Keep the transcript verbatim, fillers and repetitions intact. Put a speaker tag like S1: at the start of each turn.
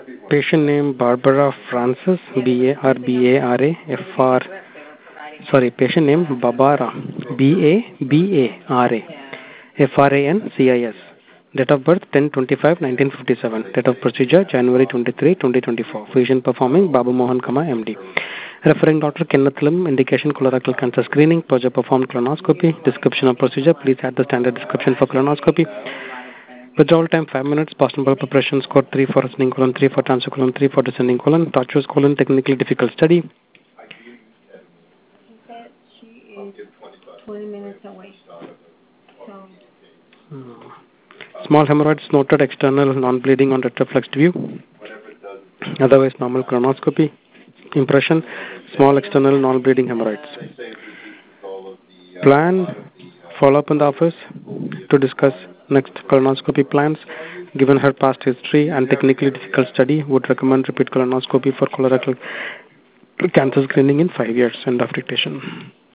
S1: Patient name Barbara Francis, B A R B A R A F R. Sorry, patient name Barbara, B A B A R A F R A N C I S. Date of birth ten twenty-five nineteen fifty-seven. Date of procedure January twenty-third twenty twenty-four. Physician performing Babu Mohan Kama M D. Referring Doctor Kenneth Lim. Indication colorectal cancer screening. Project performed colonoscopy. Description of procedure. Please add the standard description for colonoscopy. Withdrawal time five minutes. Possible preparation score three for ascending colon, three for transfer colon, three for descending colon. Tortuous colon. Technically difficult study.
S2: She said she is twenty minutes away. So.
S1: Hmm. Small hemorrhoids noted, external non-bleeding on retroflexed view. Otherwise normal colonoscopy. Impression, small external non-bleeding hemorrhoids. Plan, follow up in the office to discuss next colonoscopy plans. Given her past history and technically difficult study, would recommend repeat colonoscopy for colorectal cancer screening in five years. End of dictation.